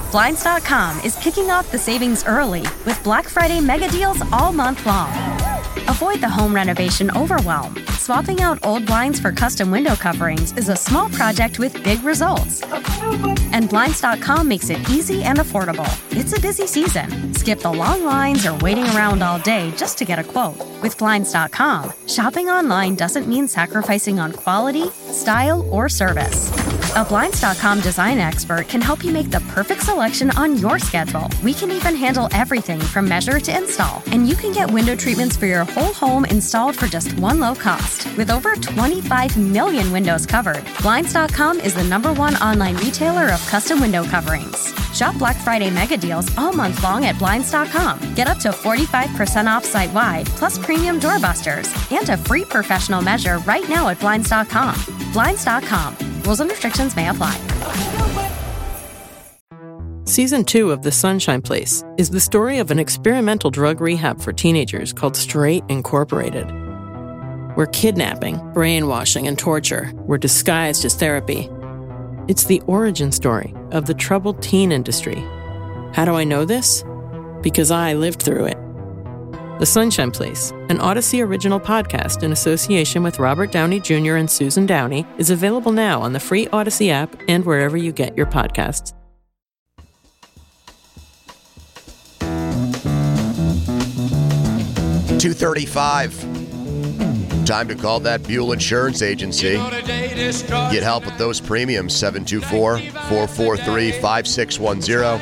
Blinds.com is kicking off the savings early with Black Friday mega deals all month long. Avoid the home renovation overwhelm. Swapping out old blinds for custom window coverings is a small project with big results. And Blinds.com makes it easy and affordable. It's a busy season. Skip the long lines or waiting around all day just to get a quote. With Blinds.com, shopping online doesn't mean sacrificing on quality, style, or service. A Blinds.com design expert can help you make the perfect selection on your schedule. We can even handle everything from measure to install. And you can get window treatments for your whole home installed for just one low cost. With over 25 million windows covered, Blinds.com is the #1 online retailer of custom window coverings. Shop Black Friday mega deals all month long at Blinds.com. Get up to 45% off site-wide, plus premium doorbusters, and a free professional measure right now at Blinds.com. Blinds.com. Rules and restrictions may apply. Season 2 of The Sunshine Place is the story of an experimental drug rehab for teenagers called Straight Incorporated, where kidnapping, brainwashing, and torture were disguised as therapy. It's the origin story of the troubled teen industry. How do I know this? Because I lived through it. The Sunshine Place, an Odyssey original podcast in association with Robert Downey Jr. and Susan Downey, is available now on the free Odyssey app and wherever you get your podcasts. $235. Time to call that Buell Insurance Agency. Get help with those premiums. 724-443-5610.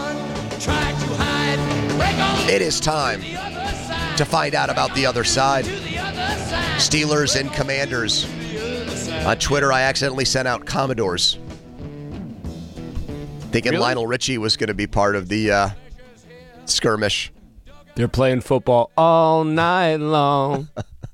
It is time to find out about the other side. Steelers and Commanders. On Twitter, I accidentally sent out Commodores, thinking really? Lionel Richie was going to be part of the skirmish. They're playing football all night long.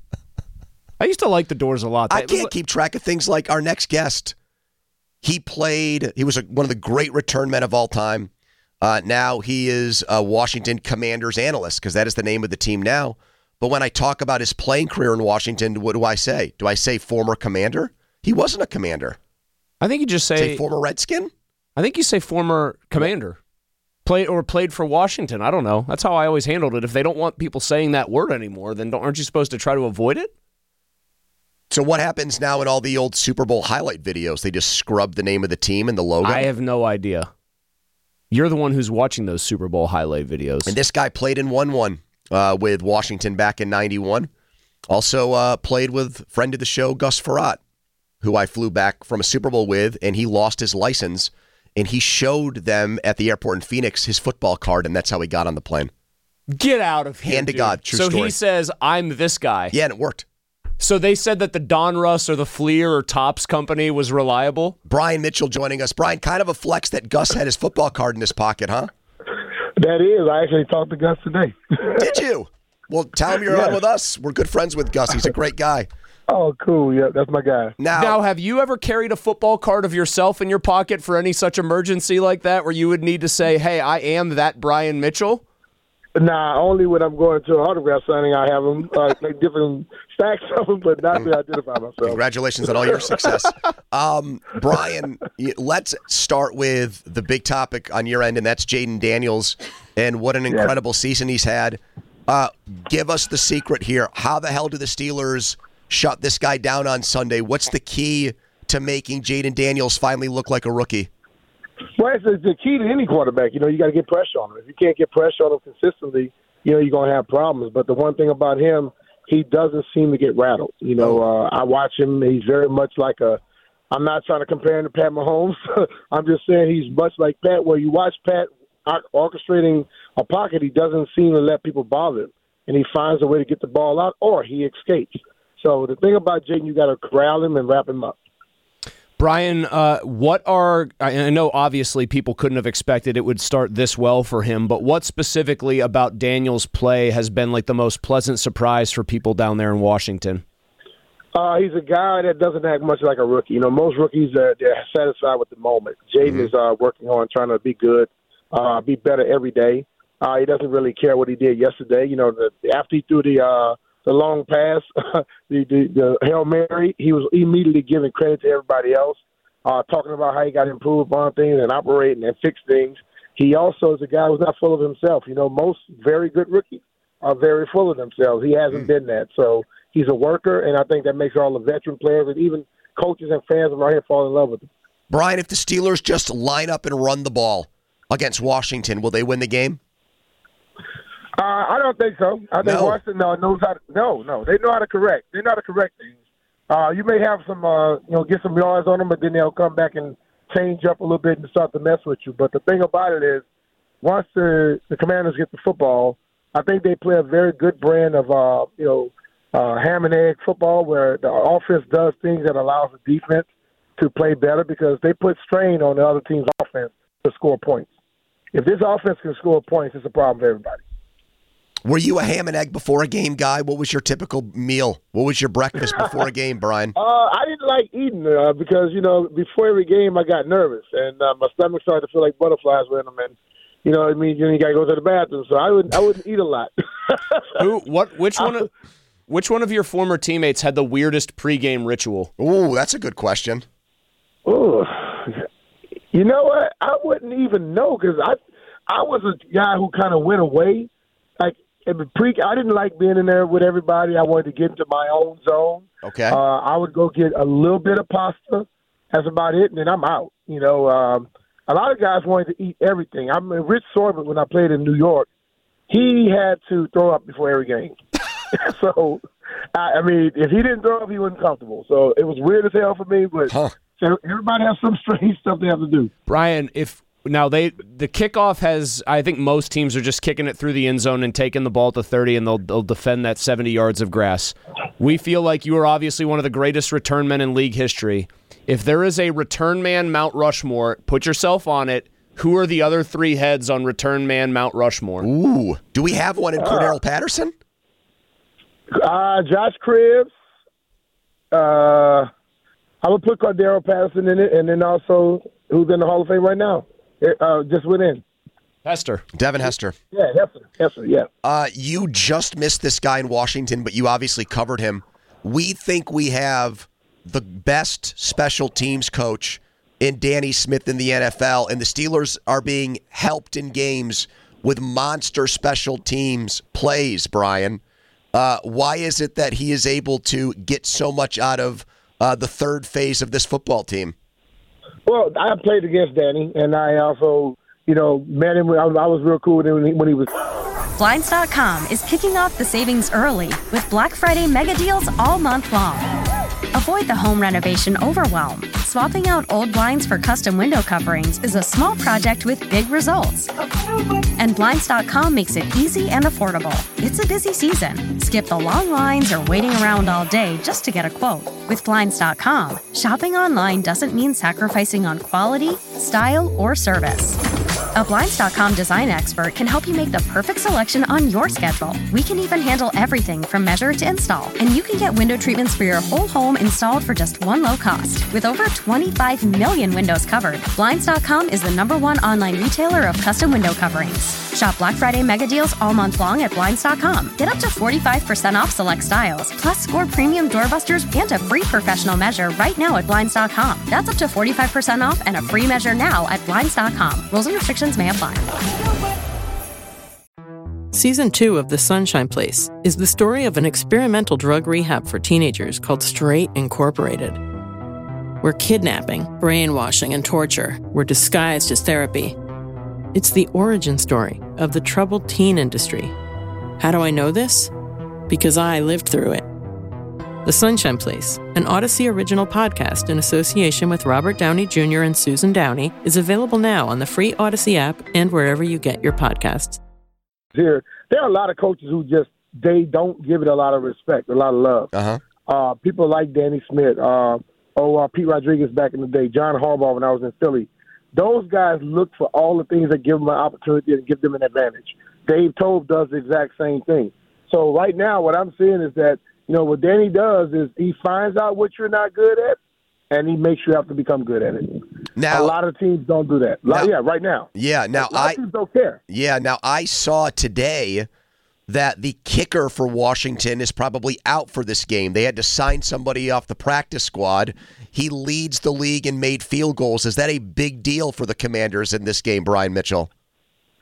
I used to like the Doors a lot. I can't keep track of things like our next guest. He was one of the great return men of all time. Now he is a Washington Commanders analyst, because that is the name of the team now. But when I talk about his playing career in Washington, what do I say? Do I say former Commander? He wasn't a Commander. I think you just say former Redskin? I think you say former Commander. Played for Washington. I don't know. That's how I always handled it. If they don't want people saying that word anymore, then aren't you supposed to try to avoid it? So what happens now in all the old Super Bowl highlight videos? They just scrub the name of the team and the logo? I have no idea. You're the one who's watching those Super Bowl highlight videos. And this guy played in 1-1 with Washington back in 91. Also played with friend of the show, Gus Frerotte, who I flew back from a Super Bowl with, and he lost his license, and he showed them at the airport in Phoenix his football card, and that's how he got on the plane. Get out of here, Hand to God, true story. So he says, I'm this guy. Yeah, and it worked. So they said that the Donruss or the Fleer or Topps company was reliable? Brian Mitchell joining us. Brian, kind of a flex that Gus had his football card in his pocket, huh? That is. I actually talked to Gus today. Did you? Well, tell him you're on with us. We're good friends with Gus. He's a great guy. Oh, cool. Yeah, that's my guy. Now, have you ever carried a football card of yourself in your pocket for any such emergency like that, where you would need to say, hey, I am that Brian Mitchell? Nah, only when I'm going to an autograph signing, I have them, like different stacks of them, but not to identify myself. Congratulations on all your success. Brian, let's start with the big topic on your end, and that's Jayden Daniels and what an incredible season he's had. Give us the secret here. How the hell do the Steelers shut this guy down on Sunday? What's the key to making Jayden Daniels finally look like a rookie? Well, it's the key to any quarterback. You got to get pressure on him. If you can't get pressure on him consistently, you're going to have problems. But the one thing about him, he doesn't seem to get rattled. I watch him. He's very much like I'm not trying to compare him to Pat Mahomes. I'm just saying he's much like Pat, where you watch Pat orchestrating a pocket, he doesn't seem to let people bother him. And he finds a way to get the ball out, or he escapes. So the thing about Jayden, you got to corral him and wrap him up. Brian, I know obviously people couldn't have expected it would start this well for him, but what specifically about Daniels' play has been like the most pleasant surprise for people down there in Washington? He's a guy that doesn't act much like a rookie. Most rookies, they're satisfied with the moment. Jayden is working on trying to be good, be better every day. He doesn't really care what he did yesterday. After he threw the long pass, the Hail Mary, he was immediately giving credit to everybody else, talking about how he got to improve on things and operate and fix things. he also is a guy who's not full of himself. You know, most very good rookies are very full of themselves. He hasn't been that. So he's a worker, and I think that makes all the veteran players and even coaches and fans around here fall in love with him. Brian, if the Steelers just line up and run the ball against Washington, will they win the game? I don't think so. I think Washington knows how to. No, they know how to correct. They know how to correct things. You may have some, get some yards on them, but then they'll come back and change up a little bit and start to mess with you. But the thing about it is, once the Commanders get the football, I think they play a very good brand of, ham and egg football where the offense does things that allows the defense to play better because they put strain on the other team's offense to score points. If this offense can score points, it's a problem for everybody. Were you a ham and egg before a game guy? What was your typical meal? What was your breakfast before a game, Brian? I didn't like eating because, before every game I got nervous and my stomach started to feel like butterflies with them. And, you got to go to the bathroom. So I wouldn't eat a lot. Which one of your former teammates had the weirdest pregame ritual? Ooh, that's a good question. Ooh. You know what? I wouldn't even know because I was a guy who kind of went away. Like, I didn't like being in there with everybody. I wanted to get into my own zone. Okay. I would go get a little bit of pasta. That's about it, and then I'm out. A lot of guys wanted to eat everything. Rich Sorbet, when I played in New York, he had to throw up before every game. So, if he didn't throw up, he wasn't comfortable. So it was weird as hell for me, but everybody has some strange stuff they have to do. Brian, the kickoff has, I think most teams are just kicking it through the end zone and taking the ball to 30, and they'll defend that 70 yards of grass. We feel like you are obviously one of the greatest return men in league history. If there is a return man Mount Rushmore, put yourself on it. Who are the other three heads on return man Mount Rushmore? Ooh. Do we have one in Cordero Patterson? Josh Cribbs. I would put Cordero Patterson in it, and then also who's in the Hall of Fame right now. Just went in. Hester. Devin Hester. Yeah, Hester, yeah. You just missed this guy in Washington, but you obviously covered him. We think we have the best special teams coach in Danny Smith in the NFL, and the Steelers are being helped in games with monster special teams plays, Brian. Why is it that he is able to get so much out of the third phase of this football team? Well, I played against Danny, and I also, met him. I was real cool with him when he was. Blinds.com is kicking off the savings early with Black Friday mega deals all month long. Avoid the home renovation overwhelm. Swapping out old blinds for custom window coverings is a small project with big results. And Blinds.com makes it easy and affordable. It's a busy season. Skip the long lines or waiting around all day just to get a quote. With Blinds.com, shopping online doesn't mean sacrificing on quality, style, or service. A Blinds.com design expert can help you make the perfect selection on your schedule. We can even handle everything from measure to install. And you can get window treatments for your whole home installed for just one low cost. With over 25 million windows covered, Blinds.com is the #1 online retailer of custom window coverings. Shop Black Friday mega deals all month long at Blinds.com. Get up to 45% off select styles, plus score premium doorbusters and a free professional measure right now at Blinds.com. That's up to 45% off and a free measure now at Blinds.com. Rules and restrictions may apply. Season 2 of The Sunshine Place is the story of an experimental drug rehab for teenagers called Straight Incorporated, where kidnapping, brainwashing, and torture were disguised as therapy. It's the origin story of the troubled teen industry. How do I know this? Because I lived through it. The Sunshine Place, an Odyssey original podcast in association with Robert Downey Jr. and Susan Downey, is available now on the free Odyssey app and wherever you get your podcasts. There are a lot of coaches who they don't give it a lot of respect, a lot of love. People like Danny Smith, Pete Rodriguez back in the day, John Harbaugh when I was in Philly. Those guys look for all the things that give them an opportunity and give them an advantage. Dave Tobe does the exact same thing. So right now what I'm seeing is that, what Danny does is he finds out what you're not good at, and he makes you have to become good at it. Now, a lot of teams don't do that. Right now. Yeah, now a lot of teams don't care. Yeah, now I saw today that the kicker for Washington is probably out for this game. They had to sign somebody off the practice squad. He leads the league in made field goals. Is that a big deal for the Commanders in this game, Brian Mitchell?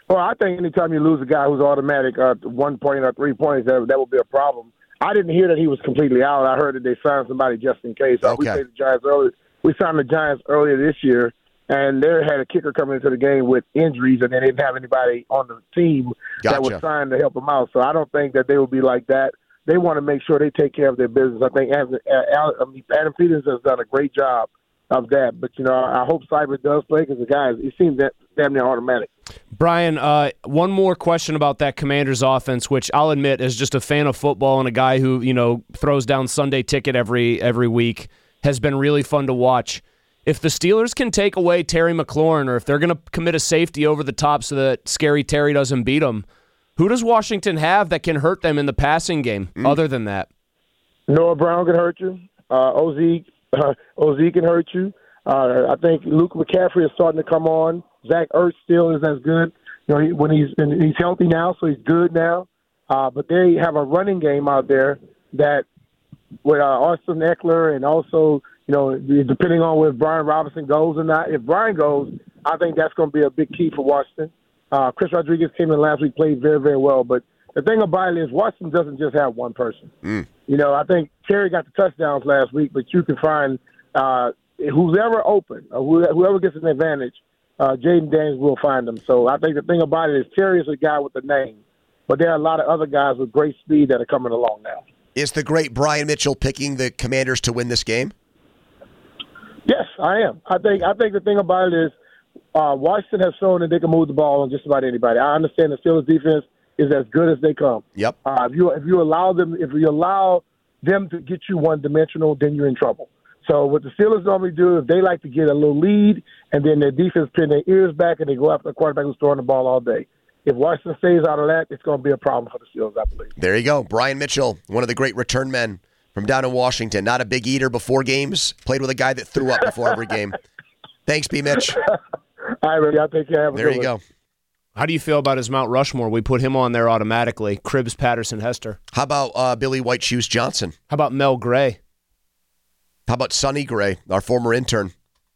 Well, I think anytime you lose a guy who's automatic 1 point or 3 points, that would be a problem. I didn't hear that he was completely out. I heard that they signed somebody just in case. Okay. We played the Giants earlier. We signed the Giants earlier this year, and they had a kicker coming into the game with injuries, and they didn't have anybody on the team that was signed to help them out. So I don't think that they will be like that. They want to make sure they take care of their business. I think Adam Peters has done a great job of that. But, I hope Cyber does play because the guys, it seems that damn near automatic. Brian, one more question about that Commanders offense, which I'll admit is just a fan of football and a guy who, throws down Sunday Ticket every week, has been really fun to watch. If the Steelers can take away Terry McLaurin, or if they're going to commit a safety over the top so that Scary Terry doesn't beat them, who does Washington have that can hurt them in the passing game other than that? Noah Brown can hurt you. OZ can hurt you. I think Luke McCaffrey is starting to come on. Zach Ertz still is as good. When he's healthy now, so he's good now. But they have a running game out there that with Austin Eckler and also, depending on where Brian Robinson goes or not. If Brian goes, I think that's going to be a big key for Washington. Chris Rodriguez came in last week, played very, very well. But the thing about it is Washington doesn't just have one person. I think Terry got the touchdowns last week, but you can find who's ever open, or whoever gets an advantage, Jaden Daniels will find them. So I think the thing about it is Terry is a guy with a name, but there are a lot of other guys with great speed that are coming along now. Is the great Brian Mitchell picking the Commanders to win this game? Yes, I am. I think the thing about it is Washington has shown that they can move the ball on just about anybody. I understand the Steelers defense is as good as they come. Yep. If you allow them to get you one-dimensional, then you're in trouble. So what the Steelers normally do is they like to get a little lead, and then their defense pin their ears back, and they go after the quarterback who's throwing the ball all day. If Washington stays out of that, it's going to be a problem for the Steelers, I believe. There you go. Brian Mitchell, one of the great return men from down in Washington. Not a big eater before games. Played with a guy that threw up before every game. Thanks, B. Mitch. All right, Ricky. I'll take care. There you go. How do you feel about his Mount Rushmore? We put him on there automatically. Cribbs, Patterson, Hester. How about Billy White Shoes Johnson? How about Mel Gray? How about Sonny Gray, our former intern?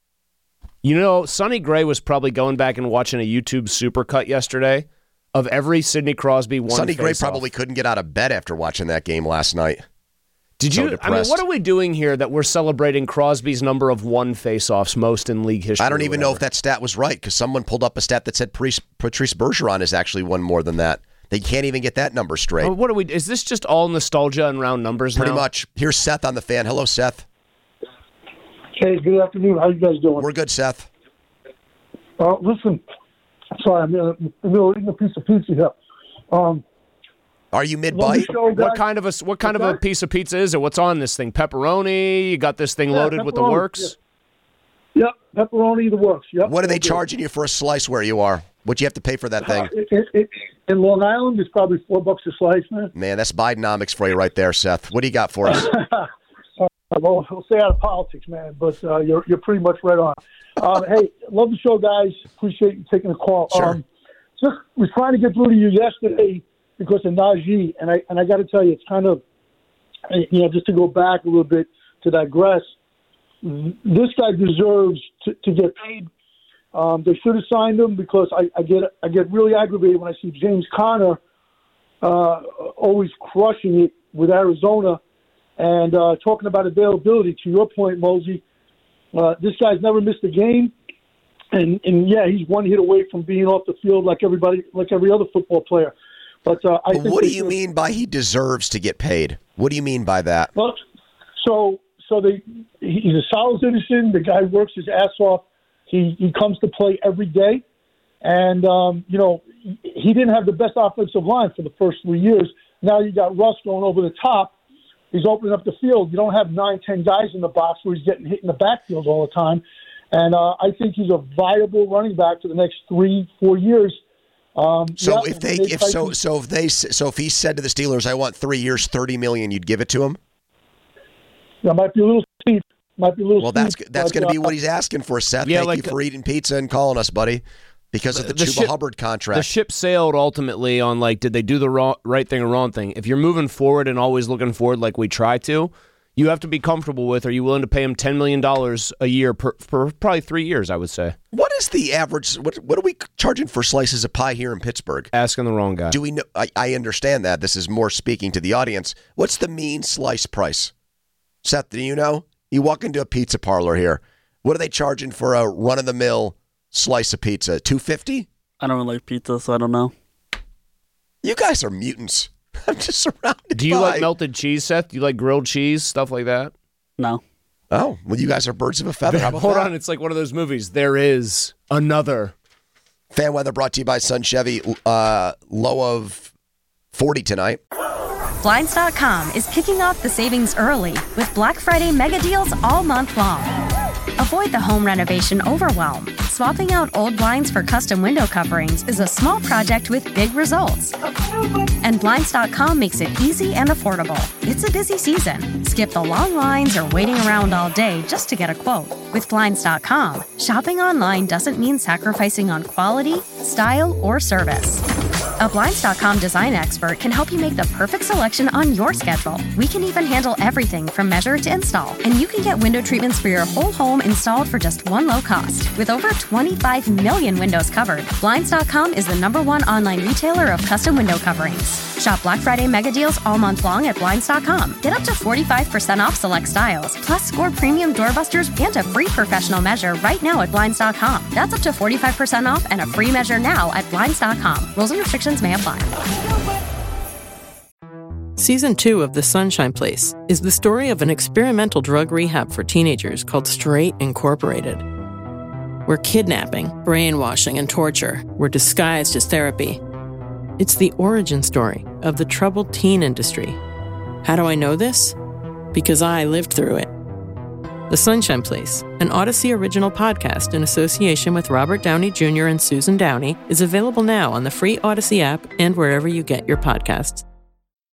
Sonny Gray was probably going back and watching a YouTube supercut yesterday of every Sidney Crosby one. Sonny Gray probably couldn't get out of bed after watching that game last night. Did you? I mean, what are we doing here that we're celebrating Crosby's number of one face-offs, most in league history? I don't even know if that stat was right because someone pulled up a stat that said Patrice Bergeron has actually won more than that. They can't even get that number straight. What are we? Is this just all nostalgia and round numbers now? Pretty much. Here's Seth on the fan. Hello, Seth. Hey, good afternoon. How you guys doing? We're good, Seth. Listen, sorry, I'm in the middle of eating a piece of pizza here. Are you mid-bite? What kind of a piece of pizza is it? What's on this thing? Pepperoni? You got this thing loaded with the works? Yep, pepperoni, the works. Yep. What are they charging you for a slice where you are? What do you have to pay for that thing? In Long Island, it's probably $4 a slice, man. Man, that's Bidenomics for you right there, Seth. What do you got for us? Well, we'll stay out of politics, man, but you're pretty much right on. Hey, love the show, guys. Appreciate you taking the call. Sure. Just was trying to get through to you yesterday because of Najee, and I got to tell you, it's kind of, just to go back a little bit to digress, this guy deserves to get paid. They should have signed him because I get really aggravated when I see James Conner always crushing it with Arizona. And talking about availability, to your point, Mosey, this guy's never missed a game, and yeah, he's one hit away from being off the field like every other football player. But I think. What do you mean by he deserves to get paid? What do you mean by that? Well, he's a solid citizen. The guy works his ass off. He comes to play every day, and he didn't have the best offensive line for the first 3 years. Now you got Russ going over the top. He's opening up the field. You don't have 9-10 guys in the box where he's getting hit in the backfield all the time. And I think he's a viable running back for the next 3-4 years. If he said to the Steelers, "I want 3 years, $30 million," you'd give it to him? That might be a little steep. Well, that's going to be what he's asking for, Seth. Yeah, Thank you for eating pizza and calling us, buddy. Because of the Chuba Hubbard contract. The ship sailed ultimately on, did they do the right thing or wrong thing? If you're moving forward and always looking forward like we try to, you have to be comfortable with. Are you willing to pay him $10 million a year for probably 3 years, I would say. What is the average? What are we charging for slices of pie here in Pittsburgh? Asking the wrong guy. Do we know? I understand that. This is more speaking to the audience. What's the mean slice price? Seth, do you know? You walk into a pizza parlor here. What are they charging for a run-of-the-mill slice of pizza? $2.50? I don't really like pizza, so I don't know. You guys are mutants. I'm just surrounded. Do you like melted cheese, Seth? Do you like grilled cheese, stuff like that? No. Oh, well, you guys are birds of a feather. How about Hold that? on, it's like one of those movies. There is another. Fan weather brought to you by Sun Chevy. Low of 40 tonight. Blinds.com is kicking off the savings early with Black Friday mega deals all month long. Avoid the home renovation overwhelm. Swapping out old blinds for custom window coverings is a small project with big results. And Blinds.com makes it easy and affordable. It's a busy season. Skip the long lines or waiting around all day just to get a quote. With Blinds.com, shopping online doesn't mean sacrificing on quality, style, or service. A Blinds.com design expert can help you make the perfect selection on your schedule. We can even handle everything from measure to install. And you can get window treatments for your whole home installed for just one low cost. With over 25 million windows covered, Blinds.com is the #1 online retailer of custom window coverings. Shop Black Friday mega deals all month long at Blinds.com. Get up to 45% off select styles, plus score premium doorbusters and a free professional measure right now at Blinds.com. That's up to 45% off and a free measure now at Blinds.com. Rules and restrictions may apply. Season 2 of The Sunshine Place is the story of an experimental drug rehab for teenagers called Straight Incorporated, where kidnapping, brainwashing, and torture were disguised as therapy. It's the origin story of the troubled teen industry. How do I know this? Because I lived through it. The Sunshine Place, an Odyssey original podcast in association with Robert Downey Jr. and Susan Downey, is available now on the free Odyssey app and wherever you get your podcasts.